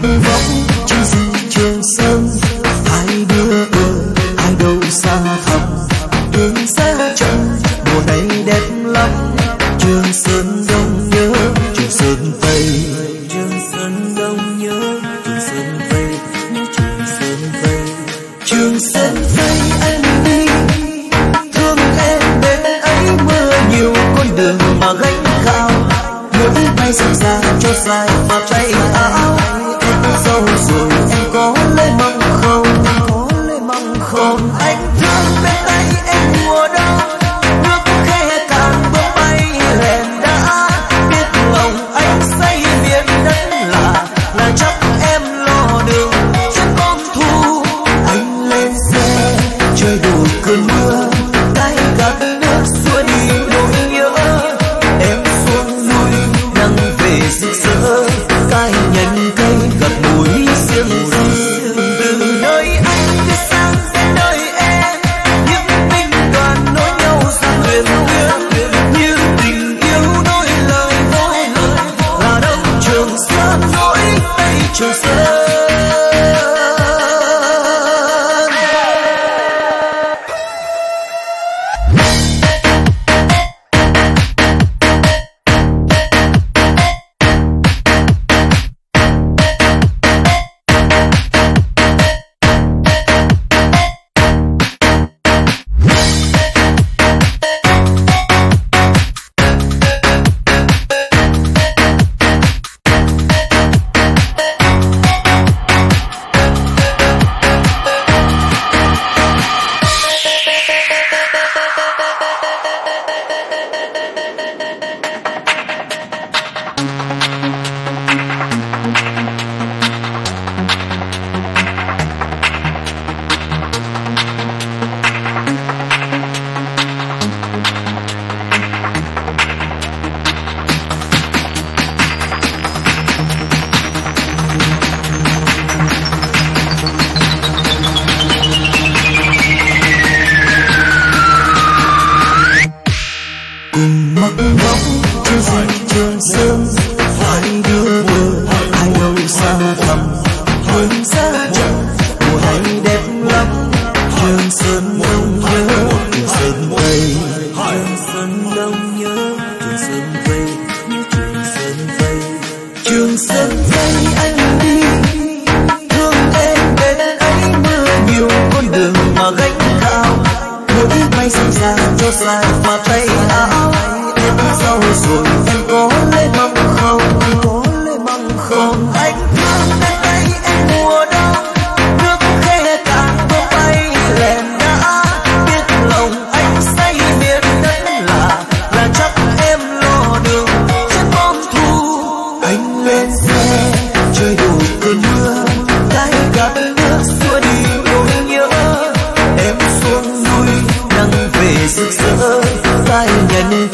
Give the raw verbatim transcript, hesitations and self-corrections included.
măng vóc trên rừng Trường Sơn, hai đứa ơi ai đâu xa thẳm đường xa chân mùa này đẹp lắm. Trường Sơn Đông nhớ Trường Sơn Tây, Trường Sơn Đông nhớ Trường Sơn Tây, nhớ Trường Sơn Tây. Trường Sơn Tây anh đi thương em đến ấy, mưa nhiều con đường mà gánh cao, mỗi bay rời ra cho dài và tay áo. Em dâu rồi em có lấy măng không, có lấy măng không? Anh thương bên tay em mùa đông, nước khe càng bước bay hẹn đã, biết lòng anh say miền đất là là chắc em lo đường trên con thu. Anh lên xe chơi đủ cơn mưa, tay gạt nước xua đi nỗi nhớ. Em xuống núi nắng về rực rỡ, cài nhân cây gặt núi xiêm dương. Từ nơi anh đi sang đến nơi em, những binh đoàn nối nhau sang huyền huyễn, như tình yêu đôi lời đôi lời là đông Trường Sơn nỗi Tây Trường Sơn. Cùng măng vóc trên rừng Trường Sơn, hai đứa ơi ai đâu xa thẳm đường xa chân mùa này đẹp lắm. Trường Sơn Đông nhớ Trường Sơn Tây, Trường Sơn Đông nhớ Trường Sơn Tây, nhớ Trường Sơn Tây. Trường Sơn Tây anh đi thương em đến ấy, mưa nhiều con đường mà gánh cao, mỗi bay rời ra cho dài và tay áo. Em dâu rồi em có lấy măng không, có lấy măng không? Anh thương bên tay em mùa đông, nước khe càng bước bay hẹn đã, biết lòng anh say miền đất là là chắc em lo đường trên bom thu. Anh lên xe chơi đủ cơn mưa, tay gạt nước xua đi nỗi nhớ. Em xuống núi nắng về rực rỡ, tay nhân